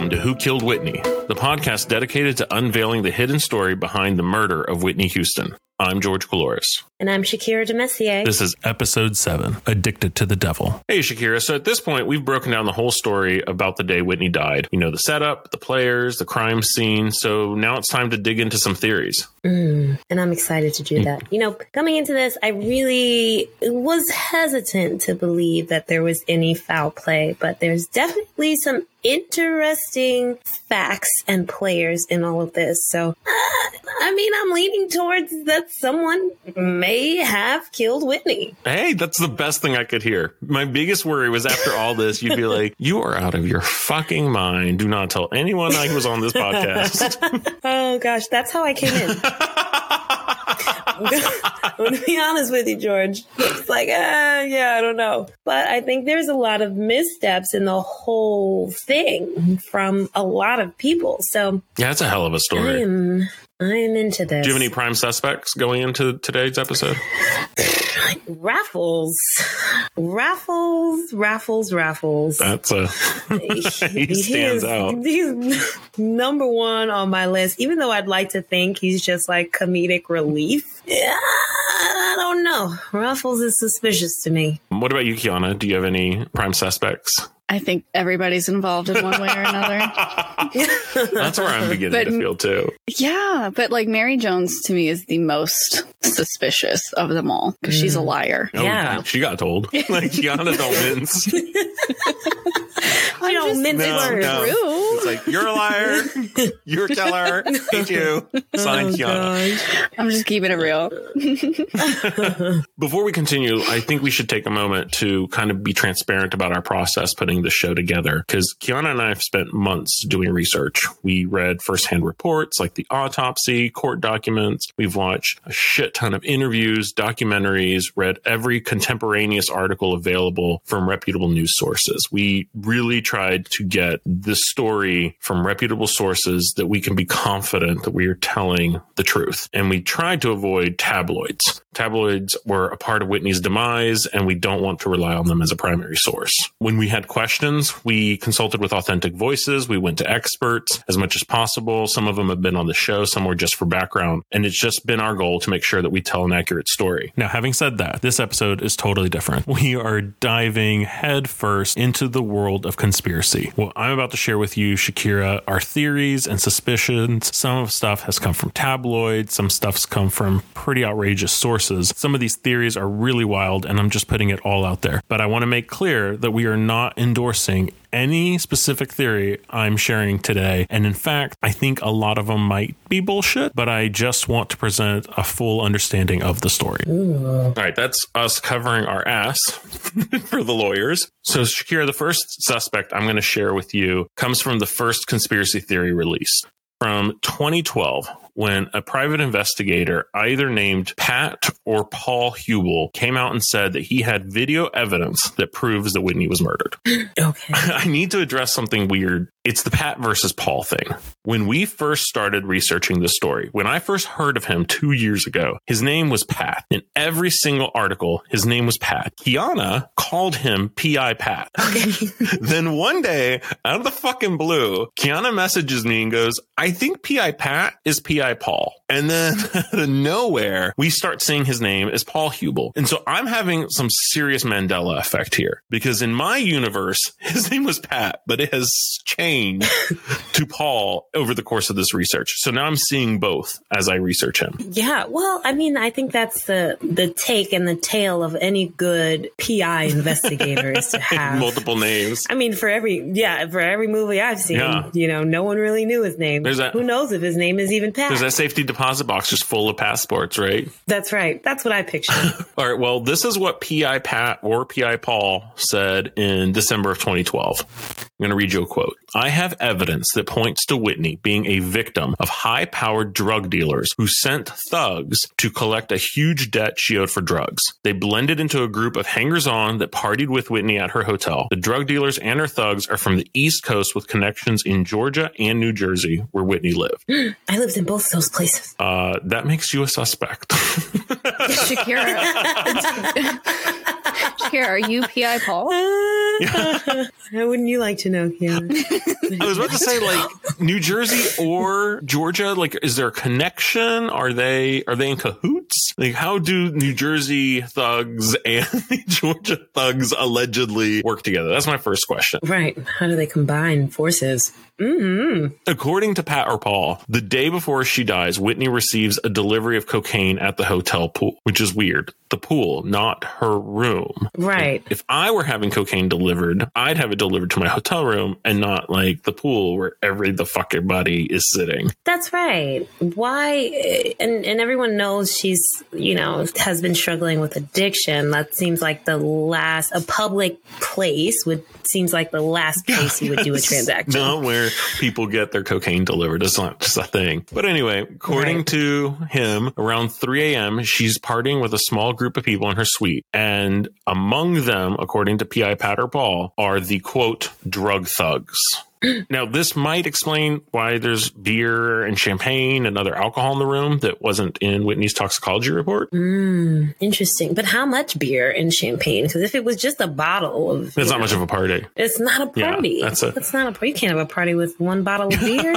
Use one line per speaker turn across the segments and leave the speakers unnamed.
Welcome to Who Killed Whitney, the podcast dedicated to unveiling the hidden story behind the murder of Whitney Houston. I'm George Caloris.
And I'm Shakira DeMessier.
This is episode 7, Addicted to the Devil.
Hey, Shakira. So at this point, we've broken down the whole story about the day Whitney died. You know, the setup, the players, the crime scene. So now it's time to dig into some theories.
And I'm excited to do that. You know, coming into this, I really was hesitant to believe that there was any foul play, but there's definitely some interesting facts and players in all of this. So, I'm leaning towards that someone may have killed Whitney.
Hey, that's the best thing I could hear. My biggest worry was after all this, you'd be like, you are out of your fucking mind. Do not tell anyone I was on this podcast.
Oh, gosh, that's how I came in. I'm going to be honest with you, George. It's like, I don't know. But I think there's a lot of missteps in the whole thing from a lot of people. So
yeah, it's a hell of a story.
I am into this.
Do you have any prime suspects going into today's episode?
Raffles.
That's he stands out.
He's number one on my list, even though I'd like to think he's just like comedic relief. Yeah, I don't know. Raffles is suspicious to me.
What about you, Kiana? Do you have any prime suspects?
I think everybody's involved in one way or another.
That's where I'm beginning to feel too.
Yeah, but like Mary Jones to me is the most suspicious of them all because she's a liar.
Oh,
yeah.
She got told. Like, Kiana don't mince.
I don't mince words.
No. It's like, you're a liar. You're a killer. Hate you. Sign Kiana.
I'm just keeping it real.
Before we continue, I think we should take a moment to kind of be transparent about our process putting the show together, because Kiana and I have spent months doing research. We read firsthand reports like the autopsy, court documents. We've watched a shit ton of interviews, documentaries, read every contemporaneous article available from reputable news sources. We really tried to get this story from reputable sources that we can be confident that we are telling the truth. And we tried to avoid tabloids. Tabloids were a part of Whitney's demise, and we don't want to rely on them as a primary source. When we had questions, we consulted with authentic voices. We went to experts as much as possible. Some of them have been on the show. Some were just for background. And it's just been our goal to make sure that we tell an accurate story.
Now, having said that, this episode is totally different. We are diving headfirst into the world of conspiracy. What I'm about to share with you, Shakira, are theories and suspicions. Some of stuff has come from tabloids. Some stuff's come from pretty outrageous sources. Some of these theories are really wild, and I'm just putting it all out there. But I want to make clear that we are not endorsing any specific theory I'm sharing today. And in fact, I think a lot of them might be bullshit, but I just want to present a full understanding of the story.
All right, that's us covering our ass for the lawyers. So Shakira, the first suspect I'm going to share with you comes from the first conspiracy theory release from 2012. When a private investigator, either named Pat or Paul Hubel, came out and said that he had video evidence that proves that Whitney was murdered.
Okay.
I need to address something weird. It's the Pat versus Paul thing. When we first started researching this story, when I first heard of him 2 years ago, his name was Pat. In every single article, his name was Pat. Kiana called him P.I. Pat.
Okay.
Then one day, out of the fucking blue, Kiana messages me and goes, I think P.I. Pat is P.I. Paul. And then out of nowhere, we start seeing his name as Paul Hubel. And so I'm having some serious Mandela effect here, because in my universe, his name was Pat, but it has changed to Paul over the course of this research. So now I'm seeing both as I research him.
Yeah, well, I think that's the take and the tail of any good PI investigator is to have
multiple names.
For every movie I've seen, no one really knew his name. Who knows if his name is even Pat?
There's that safety deposit box just full of passports, right?
That's right. That's what I pictured.
All right. Well, this is what P.I. Pat or P.I. Paul said in December of 2012. I'm going to read you a quote. I have evidence that points to Whitney being a victim of high-powered drug dealers who sent thugs to collect a huge debt she owed for drugs. They blended into a group of hangers-on that partied with Whitney at her hotel. The drug dealers and her thugs are from the East Coast with connections in Georgia and New Jersey, where Whitney lived.
I lived in both loves those places.
That makes you a suspect.
Shakira. Shakira, are you P.I. Paul?
How wouldn't you like to know, Kiana?
I was about to say, like, New Jersey or Georgia, like, is there a connection? Are they in cahoots? Like, how do New Jersey thugs and the Georgia thugs allegedly work together? That's my first question.
Right. How do they combine forces? Mm-hmm.
According to Pat or Paul, the day before she dies, Whitney receives a delivery of cocaine at the hotel pool, which is weird. The pool, not her room.
Right.
Like, if I were having cocaine delivered, I'd have it delivered to my hotel room and not like the pool where everybody is sitting.
That's right. Why? And everyone knows she's, has been struggling with addiction. That seems like a public place seems like the last place you would do a transaction.
Not where people get their cocaine delivered. It's not just a thing. But anyway, according to him, around 3 a.m., she's partying with a small group of people in her suite. And among them, according to P.I. Pat or Paul, are the, quote, drug thugs. Now, this might explain why there's beer and champagne and other alcohol in the room that wasn't in Whitney's toxicology report.
Interesting. But how much beer and champagne? Because if it was just a bottle of...
It's not much of a party.
It's not a party.
Yeah,
that's not a party. You can't have a party with one bottle of beer.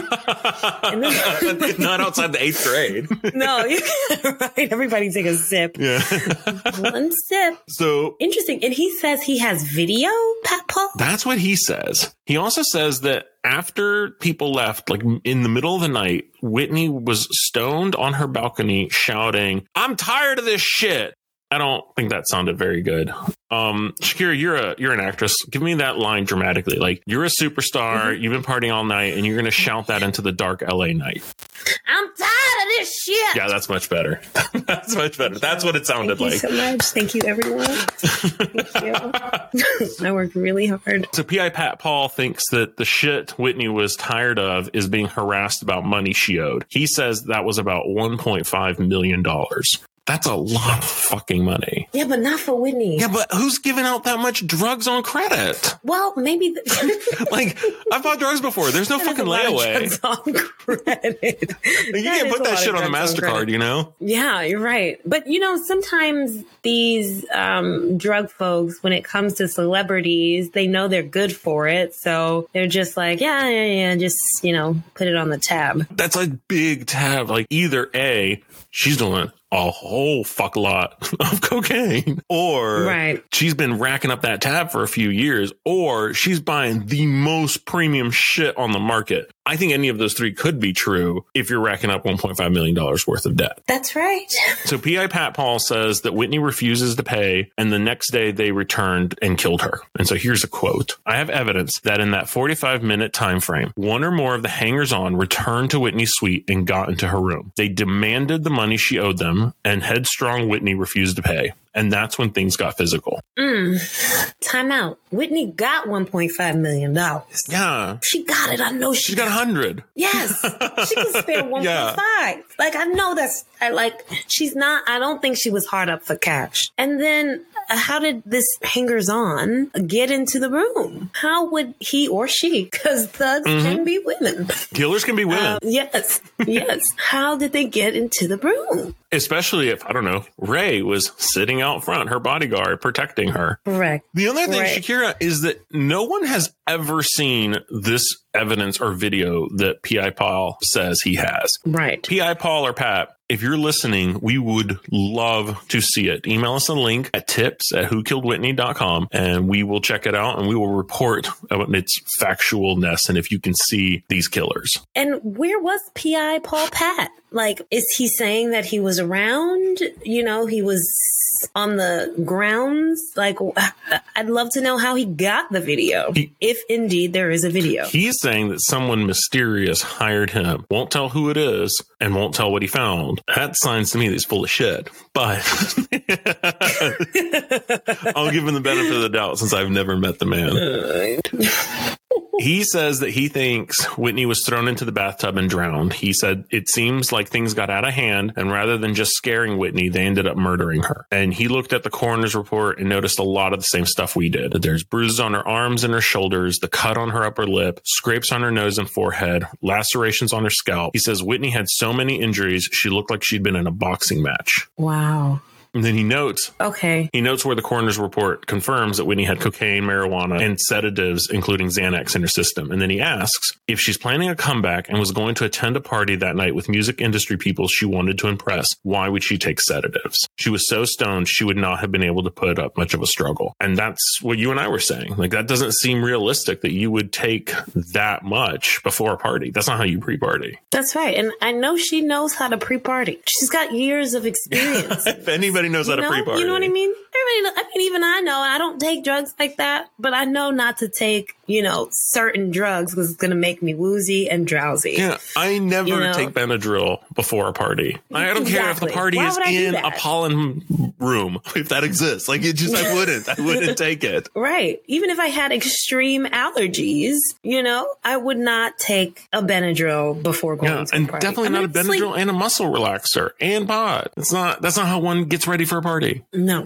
Not outside the 8th grade.
No, you can't. Right? Everybody take a sip.
Yeah.
One sip.
So...
Interesting. And he says he has video, Pat Paul?
That's what he says. He also says that after people left, like in the middle of the night, Whitney was stoned on her balcony shouting, "I'm tired of this shit." I don't think that sounded very good. Shakira, you're an actress. Give me that line dramatically. Like, you're a superstar, you've been partying all night, and you're going to shout that into the dark LA night.
I'm tired of this shit.
Yeah, that's much better. That's much better. That's what it sounded like.
Thank you so much. Thank you, everyone. Thank you. I worked really hard.
So P.I. Pat Paul thinks that the shit Whitney was tired of is being harassed about money she owed. He says that was about $1.5 million. That's a lot of fucking money.
Yeah, but not for Whitney.
Yeah, but who's giving out that much drugs on credit?
Well, maybe.
Like, I've bought drugs before. There's no fucking layaway.
Drugs on credit.
You can't put that shit on the MasterCard, you know?
Yeah, you're right. But, sometimes these drug folks, when it comes to celebrities, they know they're good for it. So they're just like, yeah, just, put it on the tab.
That's a big tab. Like, either A, she's doing a whole fuck lot of cocaine, or she's been racking up that tab for a few years, or she's buying the most premium shit on the market. I think any of those three could be true if you're racking up $1.5 million worth of debt.
That's right.
So P.I. Pat Paul says that Whitney refuses to pay, and the next day they returned and killed her. And so here's a quote. "I have evidence that in that 45-minute time frame, one or more of the hangers-on returned to Whitney's suite and got into her room. They demanded the money she owed them, and headstrong Whitney refused to pay. And that's when things got physical."
Time out. Whitney got $1.5 million.
Yeah.
She got it. I know
she got 100.
Yes. She can spare 1.5. Yeah. Like, I know I don't think she was hard up for cash. And then how did this hangers on get into the room? How would he or she, because thugs can be women.
Killers can be women.
Yes. How did they get into the room?
Especially if, I don't know, Ray was sitting out front, her bodyguard, protecting her.
Correct.
The other thing, Shakira, is that no one has ever seen this evidence or video that P.I. Paul says he has.
Right.
P.I. Paul or Pat, if you're listening, we would love to see it. Email us a link at tips@whokilledwhitney.com, and we will check it out and we will report about its factualness and if you can see these killers.
And where was P.I. Paul Pat? Like, is he saying that he was around? He was on the grounds? Like, I'd love to know how he got the video, if indeed there is a video.
He's saying that someone mysterious hired him, won't tell who it is, and won't tell what he found. That signs to me that he's full of shit. But I'll give him the benefit of the doubt since I've never met the man. He says that he thinks Whitney was thrown into the bathtub and drowned. He said it seems like things got out of hand, and rather than just scaring Whitney, they ended up murdering her. And he looked at the coroner's report and noticed a lot of the same stuff we did. There's bruises on her arms and her shoulders, the cut on her upper lip, scrapes on her nose and forehead, lacerations on her scalp. He says Whitney had so many injuries, she looked like she'd been in a boxing match.
Wow.
And then he notes where the coroner's report confirms that Whitney had cocaine, marijuana, and sedatives, including Xanax, in her system. And then he asks if she's planning a comeback and was going to attend a party that night with music industry people she wanted to impress, why would she take sedatives? She was so stoned, she would not have been able to put up much of a struggle. And that's what you and I were saying. Like, that doesn't seem realistic that you would take that much before a party. That's not how you pre-party.
That's right. And I know she knows how to pre-party. She's got years of experience.
If anybody knows how to pre-party.
You know what I mean? Even I know, I don't take drugs like that, but I know not to take, certain drugs because it's going to make me woozy and drowsy.
Yeah, I never take Benadryl before a party. I don't care if the party is in a pollen room, if that exists. Like, I wouldn't take it.
Right. Even if I had extreme allergies, I would not take a Benadryl before going to a party.
Definitely not a Benadryl and a muscle relaxer and pot. That's not how one gets ready for a party.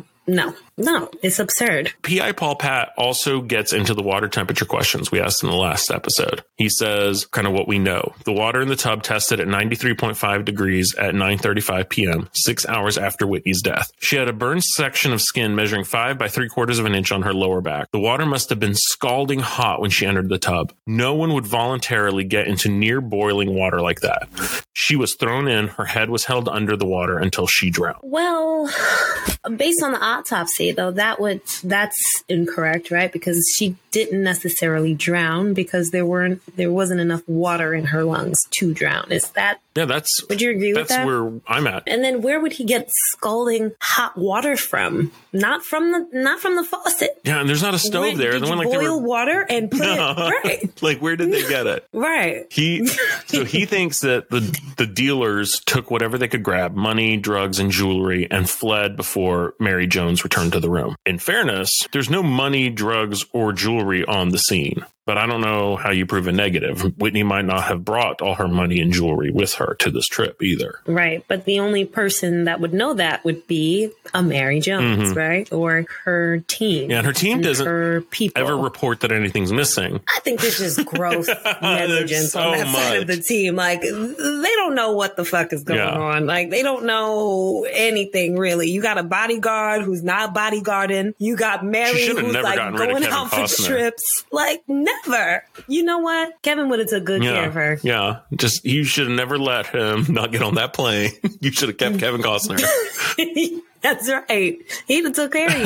No, it's absurd.
P.I. Paul Pat also gets into the water temperature questions we asked in the last episode. He says kind of what we know. The water in the tub tested at 93.5 degrees at 9:35 p.m., 6 hours after Whitney's death. She had a burned section of skin measuring 5 by 3/4 of an inch on her lower back. The water must have been scalding hot when she entered the tub. No one would voluntarily get into near boiling water like that. She was thrown in, her head was held under the water until she drowned.
Well, based on the autopsy, though, that's incorrect, right? Because she didn't necessarily drown because there wasn't enough water in her lungs to drown. Is that?
Yeah,
would you agree with that?
That's where I'm at.
And then where would he get scalding hot water from? Not from the faucet.
Yeah, and there's not a stove there.
Did you boil water and put it right?
Like, where did they get it?
Right.
He thinks that the dealers took whatever they could grab, money, drugs, and jewelry, and fled before Mary Jones returned to the room. In fairness, there's no money, drugs, or jewelry on the scene. But I don't know how you prove a negative. Whitney might not have brought all her money and jewelry with her to this trip either.
Right. But the only person that would know that would be a Mary Jones, right? Or her team.
Yeah, and her team doesn't
ever
report that anything's missing.
I think there's just gross negligence on that side of the team. Like, they don't know what the fuck is going on. Like, they don't know anything, really. You got a bodyguard who's not bodyguarding. You got Mary who's like going out for trips. Like, never. You know what? Kevin would have took good care of her.
Yeah. Just, you should have never let him not get on that plane. You should have kept Kevin Costner.
That's right. He'd have took care of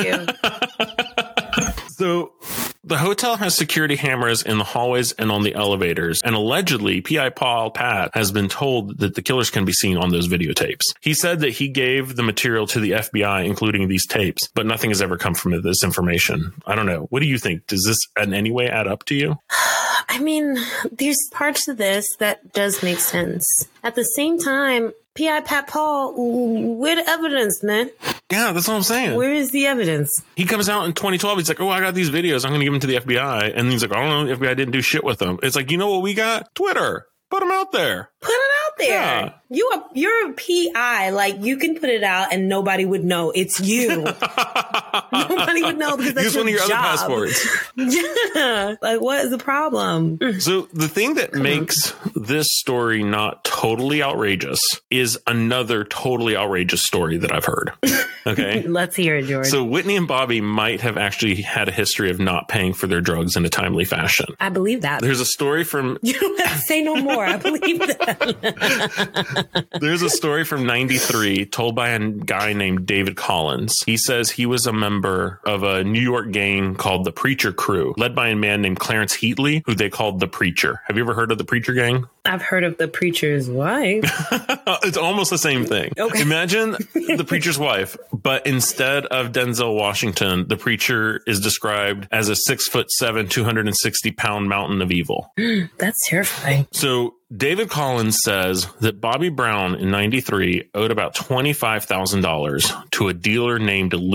you.
So the hotel has security cameras in the hallways and on the elevators. And allegedly, P.I. Paul Pat has been told that the killers can be seen on those videotapes. He said that he gave the material to the FBI, including these tapes, but nothing has ever come from this information. I don't know. What do you think? Does this in any way add up to you?
I mean, there's parts of this that does make sense. At the same time, P.I. Pat Paul, where the evidence, man?
Yeah, that's what I'm saying.
Where is the evidence?
He comes out in 2012. He's like, I got these videos. I'm going to give them to the FBI. And he's like, I don't know. The FBI didn't do shit with them. It's like, you know what we got? Twitter. Put them out there.
Put it out there.
Yeah.
You're a PI. Like, you can put it out and nobody would know it's you. Nobody would know because that's
use one of your
job.
Other passports.
Yeah. Like, what is the problem?
So the thing that makes this story not totally outrageous is another totally outrageous story that I've heard. Okay.
Let's hear it, George.
So Whitney and Bobby might have actually had a history of not paying for their drugs in a timely fashion.
I believe that.
There's a story from...
You don't have to say no more. I believe that.
There's a story from 93 told by a guy named David Collins. He says he was a member of a New York gang called the Preacher Crew, led by a man named Clarence Heatley, who they called the Preacher. Have you ever heard of the Preacher Gang?
I've heard of the Preacher's wife.
It's almost the same thing. Okay. Imagine the Preacher's wife, but instead of Denzel Washington, the Preacher is described as a 6'7", 260-pound mountain of evil.
That's terrifying.
So David Collins says that Bobby Brown in 93 owed about $25,000 to a dealer named Luke,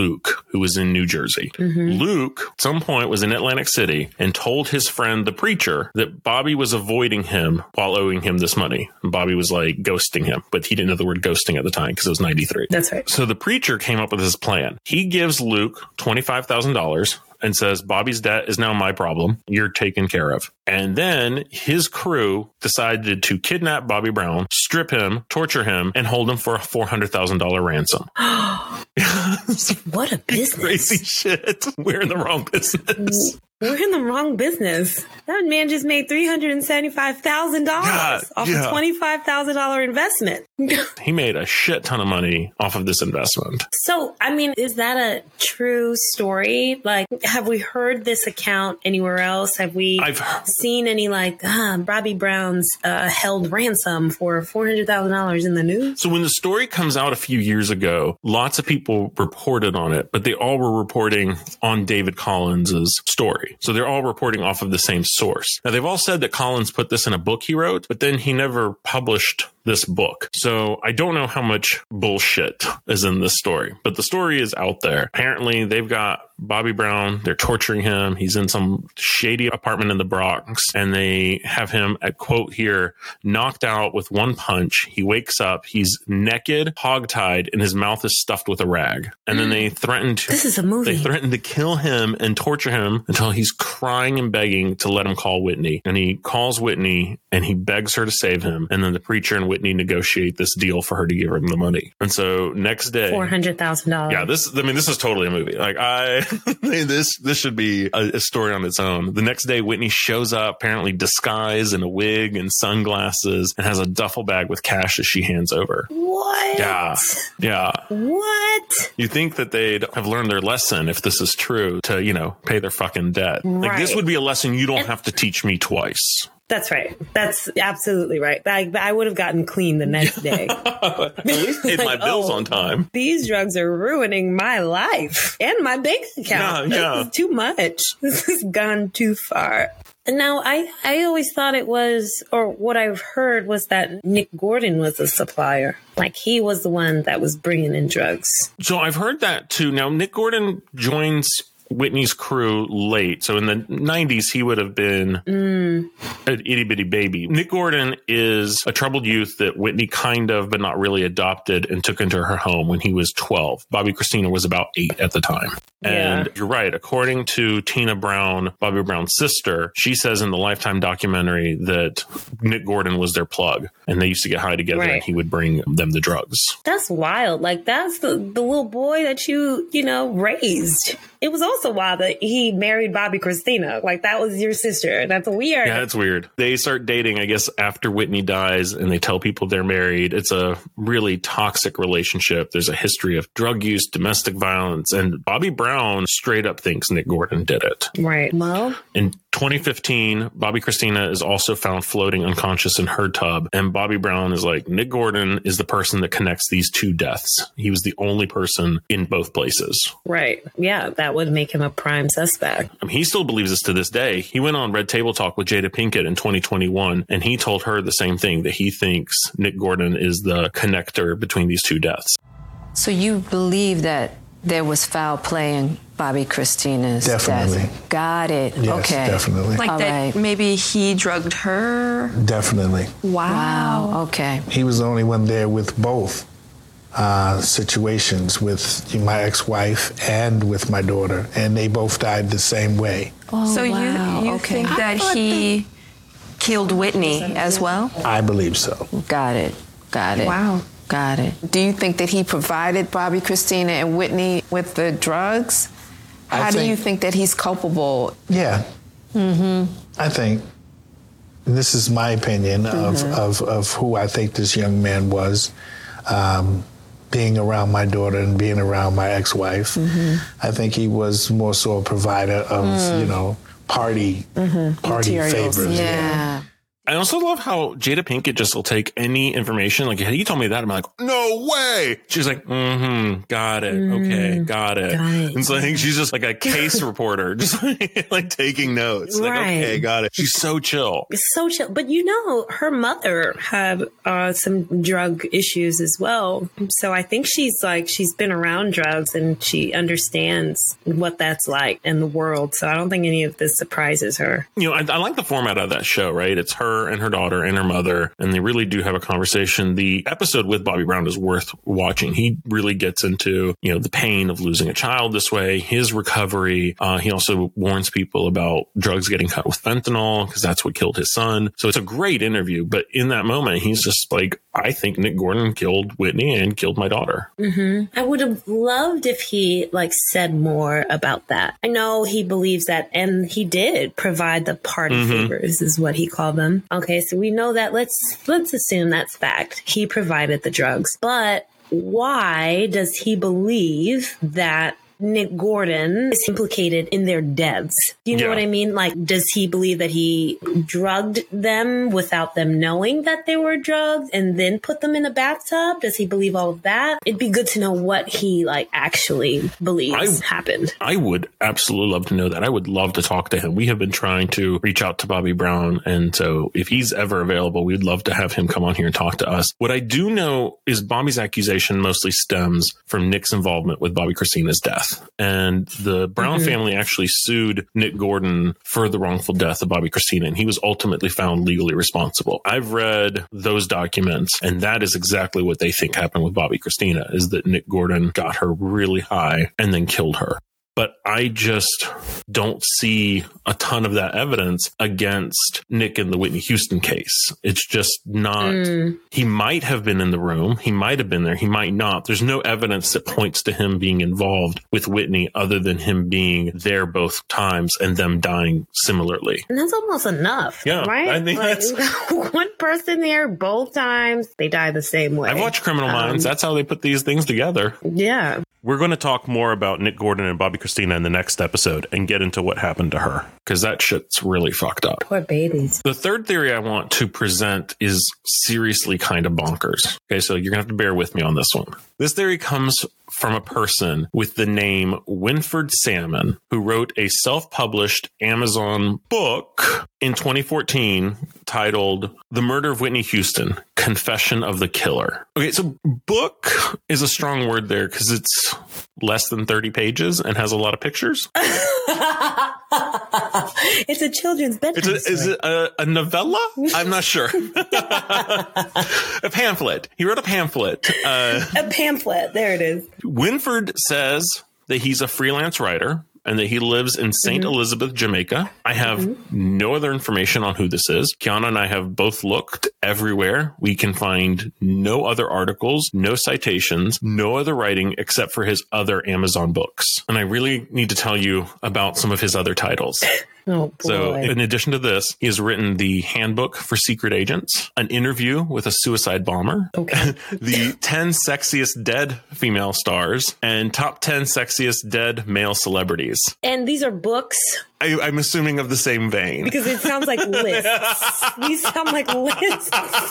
who was in New Jersey. Luke, at some point, was in Atlantic City and told his friend, the preacher, that Bobby was avoiding him while owing him this money. And Bobby was like ghosting him, but he didn't know the word ghosting at the time because it was 93.
That's right.
So the preacher came up with this plan. He gives Luke $25,000 and says, Bobby's debt is now my problem. You're taken care of. And then his crew decided to kidnap Bobby Brown, strip him, torture him, and hold him for a $400,000 ransom.
What a business.
Crazy shit. We're in the wrong business.
We're in the wrong business. That man just made $375,000 off a $25,000 investment.
He made a shit ton of money off of this investment.
So, I mean, is that a true story? Like, have we heard this account anywhere else? Have we seen any Bobby Brown's held ransom for $400,000 in the news?
So when the story comes out a few years ago, lots of people reported on it, but they all were reporting on David Collins's story. So they're all reporting off of the same source. Now, they've all said that Collins put this in a book he wrote, but then he never published this book. So I don't know how much bullshit is in this story, but the story is out there. Apparently, they've got Bobby Brown. They're torturing him. He's in some shady apartment in the Bronx, and they have him, at quote here, knocked out with one punch. He wakes up. He's naked, hogtied, and his mouth is stuffed with a rag. And then they threaten to...
This is a movie.
They threaten to kill him and torture him until he's crying and begging to let him call Whitney. And he calls Whitney, and he begs her to save him. And then the preacher and Whitney negotiate this deal for her to give him the money. And so next day...
$400,000.
Yeah, this is totally a movie. This should be a story on its own. The next day, Whitney shows up, apparently disguised in a wig and sunglasses, and has a duffel bag with cash that she hands over.
What?
Yeah.
What?
You think that they'd have learned their lesson if this is true to, pay their fucking debt. Like, this would be a lesson you don't have to teach me twice.
That's right. That's absolutely right. I would have gotten clean the next day.
At least paid my bills on time.
These drugs are ruining my life and my bank account.
Yeah.
This is too much. This has gone too far. Now, I always thought it was, or what I've heard was that Nick Gordon was a supplier. Like, he was the one that was bringing in drugs.
So I've heard that too. Now, Nick Gordon joins Whitney's crew late. So in the 90s, he would have been an itty bitty baby. Nick Gordon is a troubled youth that Whitney kind of, but not really adopted and took into her home when he was 12. Bobby Christina was about 8 at the time. And you're right. According to Tina Brown, Bobby Brown's sister, she says in the Lifetime documentary that Nick Gordon was their plug and they used to get high together and he would bring them the drugs.
That's wild. Like, that's the little boy that you raised. It was also wild that he married Bobby Christina. Like, that was your sister. That's weird.
Yeah, it's weird. They start dating, I guess, after Whitney dies, and they tell people they're married. It's a really toxic relationship. There's a history of drug use, domestic violence, and Bobby Brown straight up thinks Nick Gordon did it.
Right. Well,
in 2015, Bobby Christina is also found floating unconscious in her tub, and Bobby Brown is like, Nick Gordon is the person that connects these two deaths. He was the only person in both places.
Right. Yeah, that would make him a prime suspect.
I mean, he still believes this to this day. He went on Red Table Talk with Jada Pinkett in 2021, and he told her the same thing, that he thinks Nick Gordon is the connector between these two deaths.
So you believe that there was foul play in Bobby Christina's
Definitely.
death? Got it.
Yes,
okay.
definitely.
Like
all
that
right.
maybe he drugged her?
Definitely.
Wow. Okay.
He was the only one there with both situations, with my ex-wife and with my daughter, and they both died the same way.
Oh,
So
wow.
you
okay.
think that he killed Whitney as well?
I believe so.
Got it. Got it.
Wow.
Got it. Do you think that he provided Bobby Christina and Whitney with the drugs? How do you think that he's culpable?
Yeah. Mm-hmm. I think, this is my opinion of who I think this young man was, being around my daughter and being around my ex-wife. I think he was more so a provider of, party
Materials.
favors.
Yeah.
I also love how Jada Pinkett just will take any information. Like, hey, you told me that. I'm like, no way. She's like, got it. Okay, got it. And so I think she's just like a case reporter, just like taking notes. Like, okay, got it. She's so chill.
So chill. But you know, her mother had some drug issues as well. So I think she's been around drugs and she understands what that's like in the world. So I don't think any of this surprises her.
You know, I like the format of that show, right? It's her and her daughter and her mother, and they really do have a conversation. The episode with Bobby Brown is worth watching. He really gets into, you know, the pain of losing a child this way, his recovery. He also warns people about drugs getting cut with fentanyl because that's what killed his son. So it's a great interview. But in that moment, he's just like, I think Nick Gordon killed Whitney and killed my daughter.
Mm-hmm. I would have loved if he said more about that. I know he believes that, and he did provide the party favors, is what he called them. Okay, so we know that. Let's assume that's fact. He provided the drugs, but why does he believe that Nick Gordon is implicated in their deaths? Do you know what I mean? Like, does he believe that he drugged them without them knowing that they were drugged and then put them in a bathtub? Does he believe all of that? It'd be good to know what he actually believes happened.
I would absolutely love to know that. I would love to talk to him. We have been trying to reach out to Bobby Brown. And so if he's ever available, we'd love to have him come on here and talk to us. What I do know is Bobby's accusation mostly stems from Nick's involvement with Bobby Christina's death. And the Brown family actually sued Nick Gordon for the wrongful death of Bobby Christina, and he was ultimately found legally responsible. I've read those documents, and that is exactly what they think happened with Bobby Christina, is that Nick Gordon got her really high and then killed her. But I just don't see a ton of that evidence against Nick in the Whitney Houston case. It's just not. He might have been in the room. He might have been there. He might not. There's no evidence that points to him being involved with Whitney other than him being there both times and them dying similarly.
And that's almost enough.
Yeah,
right?
I think that's
one person there both times. They die the same way.
I've watched Criminal Minds. That's how they put these things together.
Yeah.
We're going to talk more about Nick Gordon and Bobby Christina in the next episode and get into what happened to her,
because that shit's really fucked up.
Poor babies.
The third theory I want to present is seriously kind of bonkers. Okay, so you're going to have to bear with me on this one. This theory comes from a person with the name Winford Salmon, who wrote a self-published Amazon book in 2014 titled The Murder of Whitney Houston, Confession of the Killer. Okay, so book is a strong word there because it's less than 30 pages and has a lot of pictures.
It's a children's bedtime story.
Is it a novella? I'm not sure. A pamphlet. He wrote a pamphlet.
A pamphlet. There it is.
Winford says that he's a freelance writer and that he lives in St. Elizabeth, Jamaica. I have no other information on who this is. Kiana and I have both looked everywhere. We can find no other articles, no citations, no other writing except for his other Amazon books. And I really need to tell you about some of his other titles.
Oh, boy.
So in addition to this, he has written The Handbook for Secret Agents, An Interview with a Suicide Bomber, The 10 Sexiest Dead Female Stars, and Top 10 Sexiest Dead Male Celebrities.
And these are books?
I'm assuming of the same vein.
Because it sounds like lists. These sound like lists.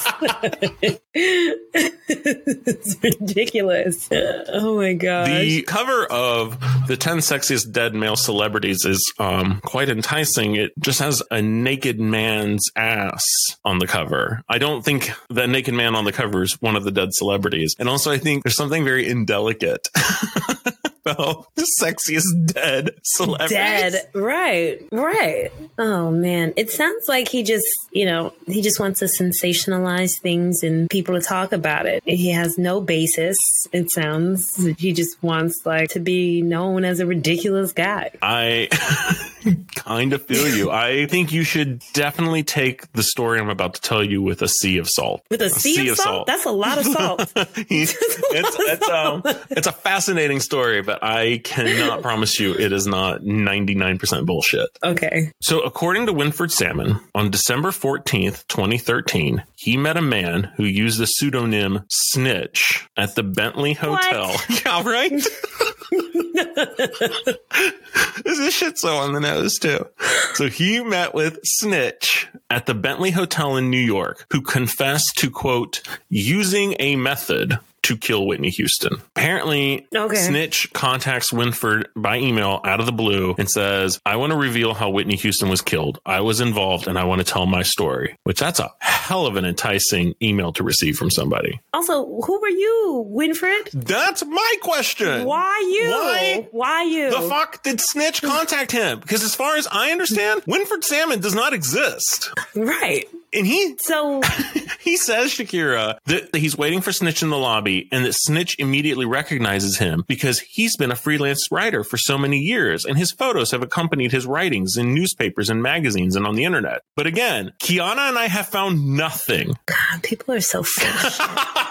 It's ridiculous. Oh my gosh.
The cover of The 10 Sexiest Dead Male Celebrities is quite enticing. It just has a naked man's ass on the cover. I don't think that naked man on the cover is one of the dead celebrities. And also I think there's something very indelicate about the sexiest dead celebrities.
Dead. Right. Oh man. It sounds like he just wants to sensationalize things and people to talk about it. He has no basis. It sounds he just wants to be known as a ridiculous guy.
I kind of feel you. I think you should definitely take the story I'm about to tell you with a sea of salt.
With a sea of salt? That's a lot of salt.
It's a fascinating story, but I cannot promise you it is not 99% bullshit.
Okay.
So according to Winford Salmon, on December 14th, 2013, he met a man who used the pseudonym Snitch at the Bentley Hotel.
What?
Yeah, right? This shit's so on the nose, too. So he met with Snitch at the Bentley Hotel in New York, who confessed to, quote, using a method to kill Whitney Houston. Apparently, Snitch contacts Winford by email out of the blue and says, I want to reveal how Whitney Houston was killed. I was involved and I want to tell my story, which that's a hell of an enticing email to receive from somebody.
Also, who were you, Winfred?
That's my question.
Why you? Why you?
The fuck did Snitch contact him? Because as far as I understand, Winfred Salmon does not exist.
Right.
And he
says,
Shakira, that he's waiting for Snitch in the lobby and that Snitch immediately recognizes him because he's been a freelance writer for so many years and his photos have accompanied his writings in newspapers and magazines and on the internet. But again, Kiana and I have found nothing.
God, people are so foolish.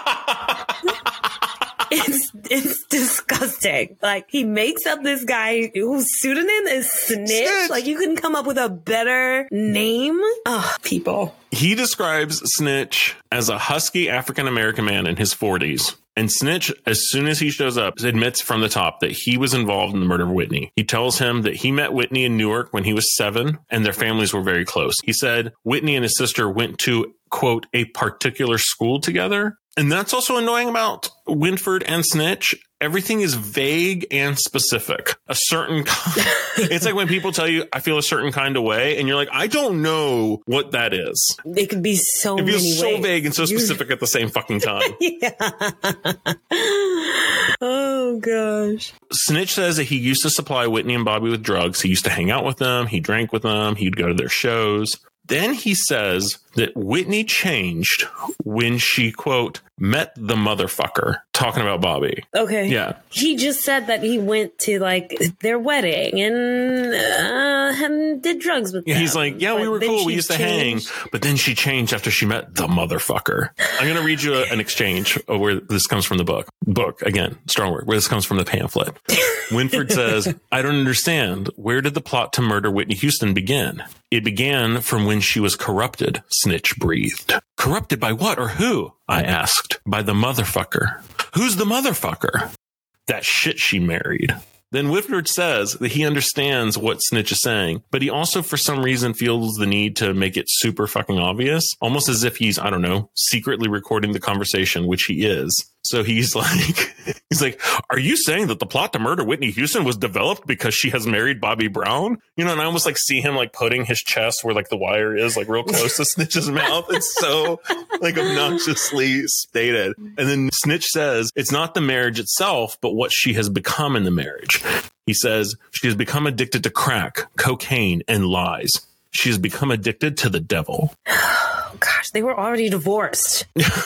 It's disgusting. Like, he makes up this guy whose pseudonym is Snitch. Like, you couldn't come up with a better name. Oh, people.
He describes Snitch as a husky African-American man in his 40s. And Snitch, as soon as he shows up, admits from the top that he was involved in the murder of Whitney. He tells him that he met Whitney in Newark when he was 7, and their families were very close. He said Whitney and his sister went to, quote, a particular school together. And that's also annoying about Winford and Snitch. Everything is vague and specific. A certain it's like when people tell you, I feel a certain kind of way, and you're like, I don't know what that is.
It could be so many ways.
It feels so vague and so specific at the same fucking time.
Yeah. Oh, gosh.
Snitch says that he used to supply Whitney and Bobby with drugs. He used to hang out with them. He drank with them. He'd go to their shows. Then he says that Whitney changed when she, quote, met the motherfucker, talking about Bobby.
Okay.
Yeah.
He just said that he went to, like, their wedding and did drugs with them.
He's like, yeah, we were cool. We used to hang. But then she changed after she met the motherfucker. I'm going to read you an exchange of where this comes from the book. Book, again, strong word, where this comes from the pamphlet. Winford says, I don't understand. Where did the plot to murder Whitney Houston begin? It began from when she was corrupted, Snitch breathed. Corrupted by what or who? I asked. By the motherfucker. Who's the motherfucker? That shit she married. Then Winford says that he understands what Snitch is saying, but he also for some reason feels the need to make it super fucking obvious, almost as if he's, I don't know, secretly recording the conversation, which he is. So he's like, are you saying that the plot to murder Whitney Houston was developed because she has married Bobby Brown? You know, and I almost like see him like putting his chest where like the wire is like real close to Snitch's mouth. It's so like obnoxiously stated. And then Snitch says it's not the marriage itself, but what she has become in the marriage. He says she has become addicted to crack, cocaine, and lies. She has become addicted to the devil.
Oh, gosh, they were already divorced.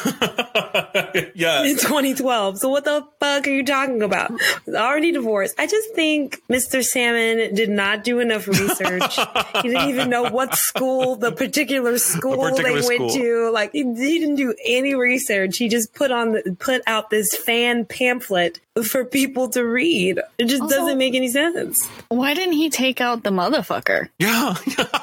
Yeah.
In 2012. So what the fuck are you talking about? Already divorced. I just think Mr. Salmon did not do enough research. He didn't even know what school, the particular school they went to. Like, he didn't do any research. He just put out this fan pamphlet for people to read. It just doesn't make any sense.
Why didn't he take out the motherfucker?
Yeah.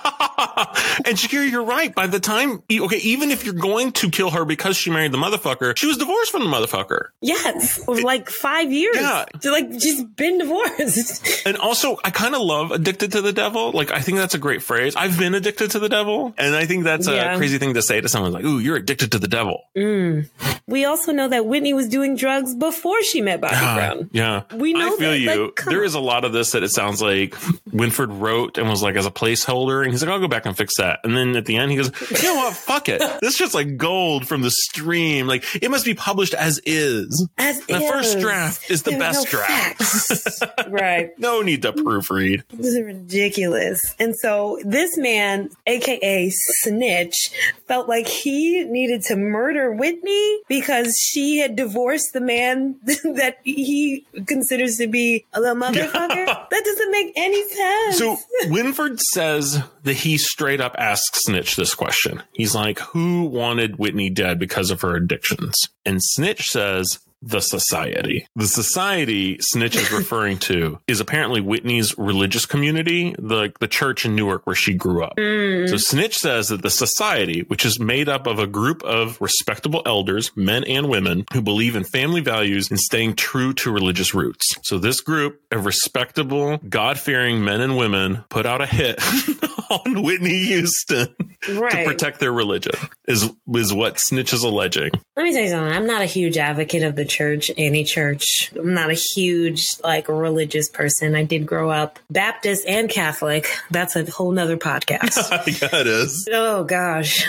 And Shakira, you're right. By the time, even if you're going to kill her because she married the motherfucker, she was divorced from the motherfucker.
Yes. For like 5 years. Yeah. She's been divorced.
And also, I kind of love addicted to the devil. Like, I think that's a great phrase. I've been addicted to the devil. And I think that's a crazy thing to say to someone like, ooh, you're addicted to the devil.
Mm. We also know that Whitney was doing drugs before she met Bobby Brown.
Yeah.
We know
I feel
that,
you.
Like,
there is a lot of this that it sounds like Winford wrote and was like as a placeholder. And he's like, I'll go back and fix that. And then at the end, he goes, you know what? Fuck it. This is just like gold from the stream. Like, it must be published as is. The first draft is the best draft.
Right.
No need to proofread.
This is ridiculous. And so this man, aka Snitch, felt like he needed to murder Whitney because she had divorced the man that he considers to be a little motherfucker. That doesn't make any sense.
So Winford says that he straight up asks Snitch this question. He's like, who wanted Whitney dead because of her addictions? And Snitch says the society. The society Snitch is referring to is apparently Whitney's religious community, the church in Newark where she grew up. So Snitch says that the society, which is made up of a group of respectable elders, men and women, who believe in family values and staying true to religious roots. So this group of respectable, God-fearing men and women put out a hit on Whitney Houston to protect their religion, is what Snitch is alleging.
Let me tell you something. I'm not a huge advocate of the church, any church. I'm not a huge, religious person. I did grow up Baptist and Catholic. That's a whole nother podcast.
Yeah, it is.
Oh, gosh.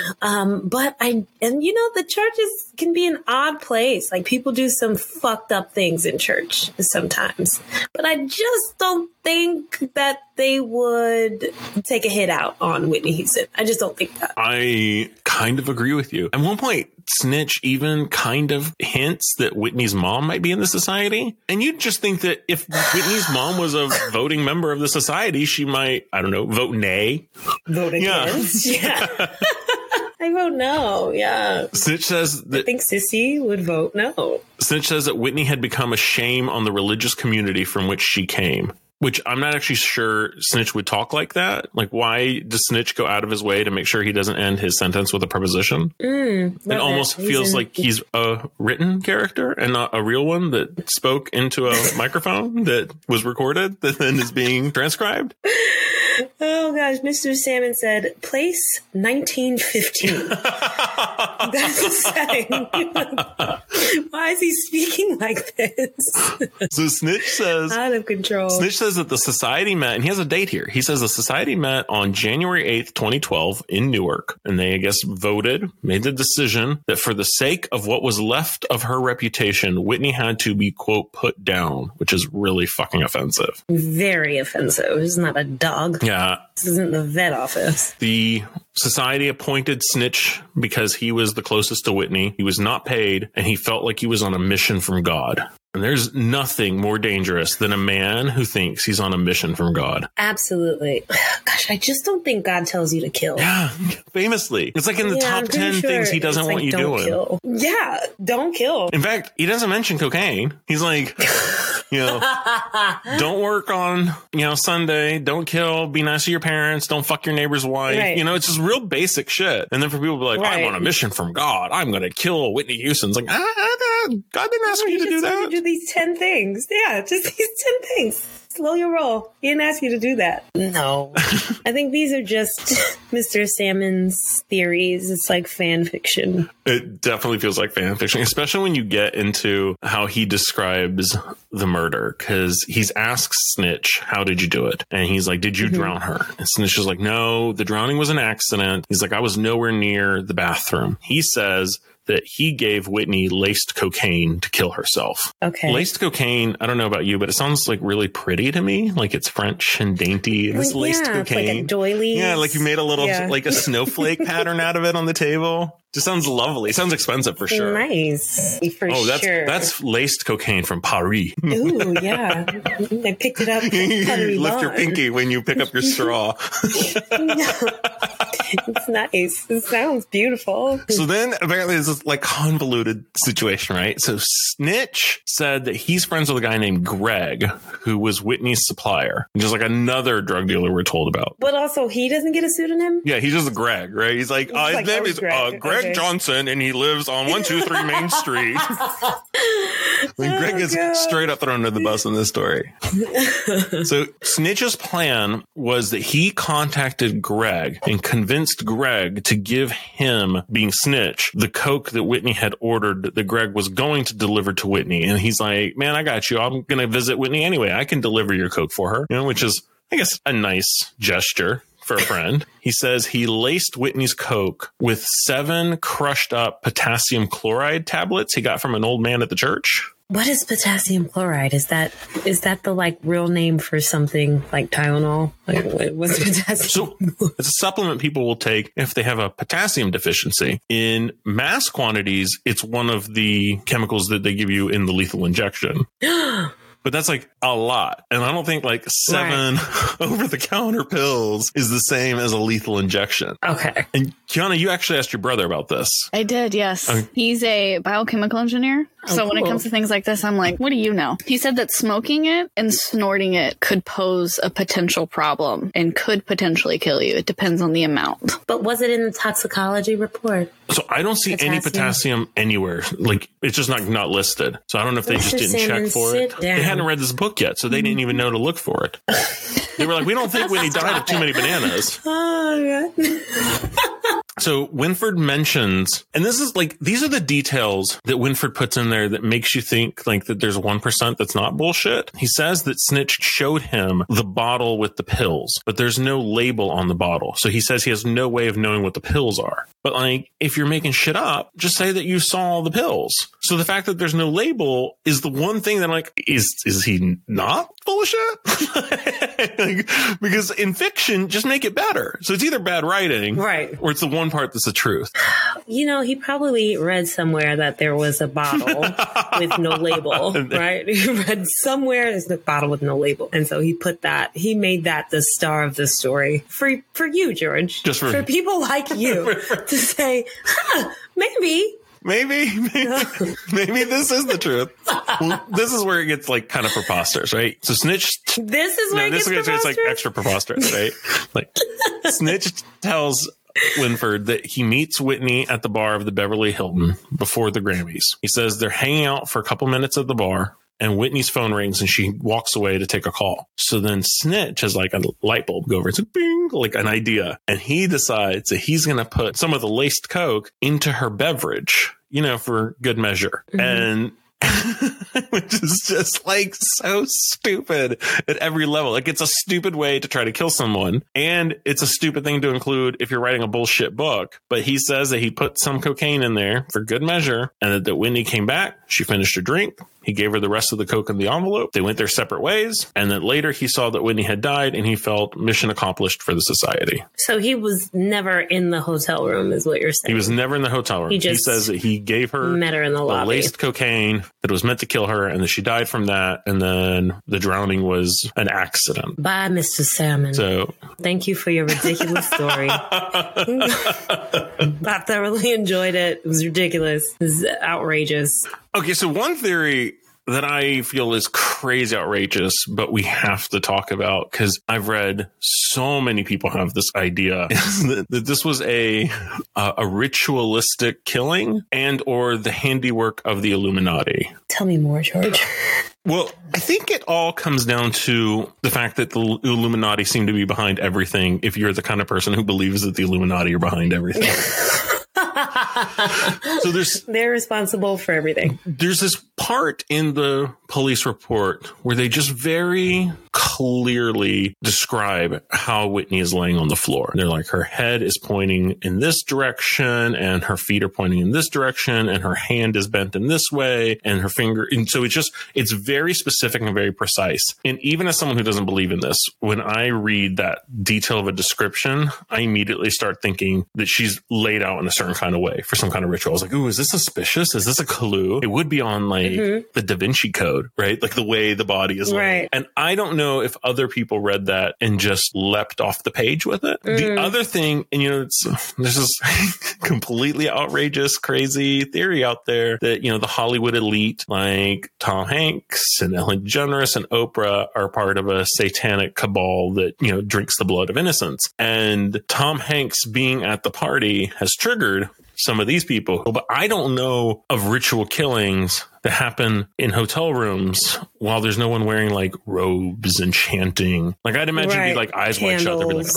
The churches can be an odd place. Like, people do some fucked up things in church sometimes. But I just don't think that they would take a hit out on Whitney Houston. I just don't think that.
I kind of agree with you. At one point, Snitch even kind of hints that Whitney's mom might be in the society. And you'd just think that if Whitney's mom was a voting member of the society, she might, I don't know, vote nay.
Vote against? Yeah. I vote no. Yeah.
Snitch says that...
I think Sissy would vote no.
Snitch says that Whitney had become a shame on the religious community from which she came. Which I'm not actually sure Snitch would talk like that. Like, why does Snitch go out of his way to make sure he doesn't end his sentence with a preposition? It almost feels like he's a written character and not a real one that spoke into a microphone that was recorded that then is being transcribed.
Oh, gosh. Mr. Salmon said, place 1915. That's the setting. Why is he speaking like this?
So Snitch says...
Out of control.
Snitch says that the society met, and he has a date here. He says the society met on January 8th, 2012 in Newark. And they, I guess, made the decision that for the sake of what was left of her reputation, Whitney had to be, quote, put down, which is really fucking offensive.
Very offensive. This is not a dog.
Yeah.
This isn't the vet office.
The society appointed Snitch because he was the closest to Whitney. He was not paid, and he felt like he was on a mission from God. And there's nothing more dangerous than a man who thinks he's on a mission from God.
Absolutely. Gosh, I just don't think God tells you to kill.
Yeah, famously. It's like in the top 10 things he doesn't want you doing.
Kill. Yeah, don't kill.
In fact, he doesn't mention cocaine. He's like, don't work on, Sunday. Don't kill. Be nice to your parents. Don't fuck your neighbor's wife. Right. It's just real basic shit. And then for people to be like, I'm on a mission from God. I'm going to kill Whitney Houston. It's like, God didn't ask you to do that.
Do these 10 things. Yeah, just these 10 things. Slow your roll. He didn't ask you to do that. No. I think these are just Mr. Salmon's theories. It's like fan fiction.
It definitely feels like fan fiction, especially when you get into how he describes the murder, because he's asked Snitch, how did you do it? And he's like, did you drown her? And Snitch is like, no, the drowning was an accident. He's like, I was nowhere near the bathroom. He says that he gave Whitney laced cocaine to kill herself.
Okay.
Laced cocaine, I don't know about you, but it sounds like really pretty to me. Like it's French and dainty. This laced cocaine.
It's like a doily.
Yeah, like you made a little, like a snowflake pattern out of it on the table. Just sounds lovely. It sounds expensive for sure.
Nice. For sure.
That's laced cocaine from Paris.
Ooh, yeah. I picked it up.
You lift your pinky when you pick up your straw.
It's nice. It sounds beautiful.
So then apparently it's this like convoluted situation, right? So Snitch said that he's friends with a guy named Greg, who was Whitney's supplier. Just like another drug dealer we're told about.
But also he doesn't get a pseudonym?
Yeah, he's just Greg, right? He's like, his name is Greg Johnson, and he lives on 123 Main Street. Greg is straight up thrown under the bus in this story. So Snitch's plan was that he contacted Greg and convinced Greg to give him, being Snitch, the coke that Whitney had ordered that Greg was going to deliver to Whitney. And he's like, man, I got you. I'm going to visit Whitney anyway. I can deliver your coke for her, which is, I guess, a nice gesture for a friend. He says he laced Whitney's coke with 7 crushed up potassium chloride tablets he got from an old man at the church.
What is potassium chloride? Is that the real name for something like Tylenol? What's potassium?
So it's a supplement people will take if they have a potassium deficiency. In mass quantities, it's one of the chemicals that they give you in the lethal injection. but that's like a lot. And I don't think like 7 over-the-counter pills is the same as a lethal injection.
Okay.
And Kiana, you actually asked your brother about this.
I did, yes.
Okay.
He's a biochemical engineer. So when it comes to things like this, I'm like, what do you know? He said that smoking it and snorting it could pose a potential problem and could potentially kill you. It depends on the amount.
But was it in the toxicology report?
So I don't see any potassium anywhere. Like, it's just not listed. So I don't know if they just didn't check for it. They hadn't read this book yet, so they didn't even know to look for it. They were like, we don't think Whitney died of too many bananas.
Oh, God.
So Winford mentions, and this is like, these are the details that Winford puts in there that makes you think like that there's 1% that's not bullshit. He says that Snitch showed him the bottle with the pills, but there's no label on the bottle. So he says he has no way of knowing what the pills are. But like, if you're making shit up, just say that you saw the pills. So the fact that there's no label is the one thing that I'm like, is he not full of shit? Like, because in fiction, just make it better. So it's either bad writing,
right,
or it's the one part that's the truth.
You know, he probably read somewhere that there was a bottle with no label, right? He read somewhere there's a bottle with no label. And so he made that the star of the story for you, George.
Just for
people like you to say, maybe
this is the truth. Well, this is where it gets like kind of preposterous, right? So Snitch.
This is where it gets preposterous?
It's like extra preposterous, right? Like Snitch tells Winford that he meets Whitney at the bar of the Beverly Hilton before the Grammys. He says they're hanging out for a couple minutes at the bar, and Whitney's phone rings and she walks away to take a call. So then Snitch has like a light bulb go over. It's like bing, like an idea. And he decides that he's going to put some of the laced coke into her beverage, for good measure. Mm-hmm. And which is just like so stupid at every level. Like, it's a stupid way to try to kill someone, and it's a stupid thing to include if you're writing a bullshit book. But he says that he put some cocaine in there for good measure, and that Whitney came back, she finished her drink, he gave her the rest of the coke in the envelope, they went their separate ways, and then later he saw that Whitney had died, and he felt mission accomplished for the society.
So he was never in the hotel room, is what you're saying?
He was never in the hotel room. He says that he gave her
met her in the lobby.
Laced cocaine that was meant to kill her, and that she died from that, and then the drowning was an accident.
Bye, Mr. Salmon.
So
thank you for your ridiculous story. I thoroughly enjoyed it. It was ridiculous. It was outrageous.
Okay, so one theory that I feel is crazy outrageous, but we have to talk about, because I've read so many people have this idea, is that this was a ritualistic killing and or the handiwork of the Illuminati.
Tell me more, George.
Well, I think it all comes down to the fact that the Illuminati seem to be behind everything if you're the kind of person who believes that the Illuminati are behind everything. So they're
responsible for everything.
There's this part in the police report where they just very clearly describe how Whitney is laying on the floor. They're like, her head is pointing in this direction and her feet are pointing in this direction and her hand is bent in this way and her finger. And so it's very specific and very precise. And even as someone who doesn't believe in this, when I read that detail of a description, I immediately start thinking that she's laid out in a certain kind of way for some kind of ritual. I was like, ooh, is this suspicious? Is this a clue? It would be on like the Da Vinci Code, right? Like the way the body is laid. And I don't know if other people read that and just leapt off the page with it. The other thing, and this is completely outrageous, crazy theory out there that, the Hollywood elite like Tom Hanks and Ellen DeGeneres and Oprah are part of a satanic cabal that, drinks the blood of innocents. And Tom Hanks being at the party has triggered some of these people. But I don't know of ritual killings that happen in hotel rooms while there's no one wearing like robes and chanting. Like, I'd imagine it'd be like eyes wide shut. They'd be like,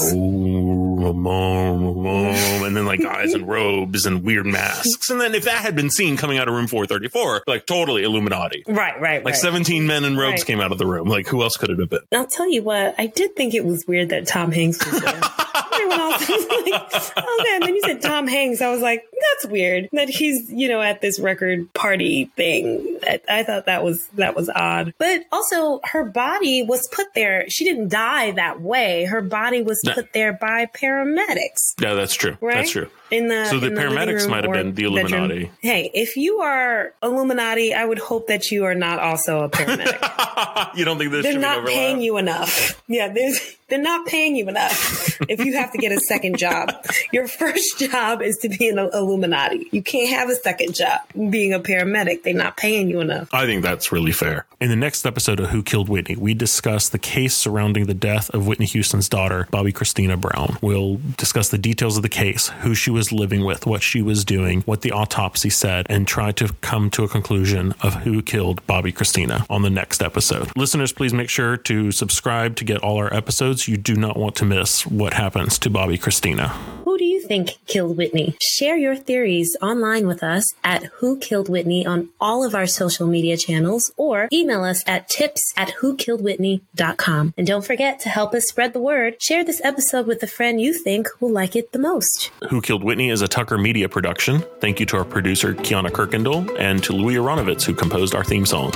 oh, and then like guys in robes and weird masks. And then if that had been seen coming out of room 434, like totally Illuminati.
Right.
Like 17 men in robes came out of the room. Like, who else could it have been?
I'll tell you what, I did think it was weird that Tom Hanks was there. Everyone else was like, okay. And then you said Tom Hanks. I was like, that's weird that he's, at this record party thing. I thought that was odd. But also, her body was put there. She didn't die that way. Her body was put there by paramedics.
Yeah, that's true.
Right?
That's true.
So
the paramedics might have been the Illuminati.
Bedroom. Hey, if you are Illuminati, I would hope that you are not also a paramedic.
You don't think
they're not paying you enough? Yeah, they're not paying you enough if you have to get a second job. Your first job is to be an Illuminati. You can't have a second job being a paramedic. They're not paying you enough.
I think that's really fair.
In the next episode of Who Killed Whitney, we discuss the case surrounding the death of Whitney Houston's daughter, Bobby Christina Brown. We'll discuss the details of the case, who she was living with, what she was doing, what the autopsy said, and try to come to a conclusion of who killed Bobby Christina on the next episode. Listeners, please make sure to subscribe to get all our episodes. You do not want to miss what happens to Bobby Christina.
Who do you think killed Whitney? Share your theories online with us at Who Killed Whitney on all of our social media channels, or email us at tips@whokilledwhitney.com. And don't forget to help us spread the word. Share this episode with a friend you think will like it the most.
Who Killed Whitney is a Tucker Media production. Thank you to our producer, Kiana Kirkendall, and to Louis Aronovitz, who composed our theme song.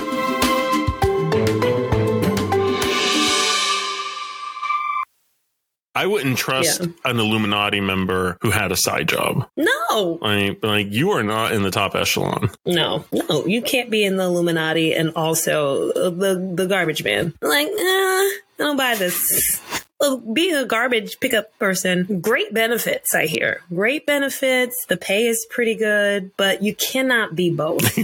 I wouldn't trust an Illuminati member who had a side job.
No.
Like you are not in the top echelon.
No, you can't be in the Illuminati and also the garbage man. Like, I don't buy this. Well, being a garbage pickup person, great benefits, I hear. Great benefits. The pay is pretty good, but you cannot be both.
So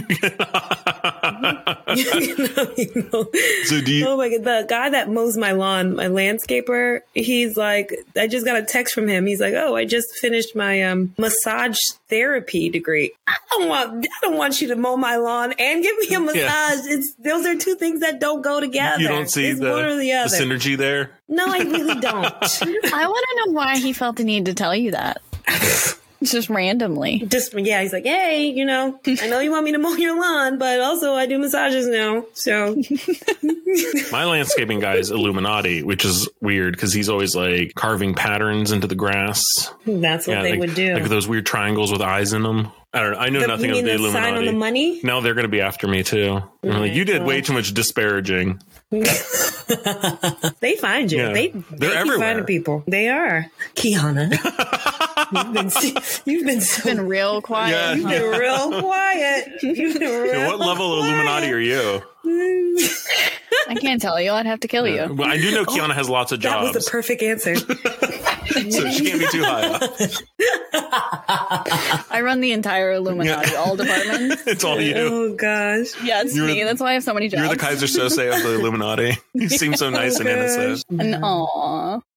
do you?
Oh my God. The guy that mows my lawn, my landscaper, he's like, I just got a text from him. He's like, oh, I just finished my massage therapy degree. I don't want you to mow my lawn and give me a massage. Yeah. Those are two things that don't go together.
You don't see the synergy there?
No, I really don't.
I want to know why he felt the need to tell you that. Just randomly.
He's like, hey, I know you want me to mow your lawn, but also I do massages now. So
my landscaping guy is Illuminati, which is weird because he's always like carving patterns into the grass.
That's what they would do.
Like those weird triangles with eyes in them. I don't know. I know nothing of the Illuminati.
Sign on the money?
Now they're going to be after me too. Like, you did way too much disparaging.
They find you.
Yeah. They're everywhere.
Finding people. They are. Kiana. You've been
real quiet.
Yeah.
You've been real quiet.
What level of Illuminati are you?
I can't tell you. I'd have to kill you.
Well, I do know Kiana has lots of jobs.
That was the perfect answer.
So she can't be too high up.
I run the entire Illuminati, all departments.
It's all you.
Oh, gosh.
Yeah, it's me. That's why I have so many jobs.
You're the Kaiser Sose of the Illuminati. You seem so nice and innocent.
And aw.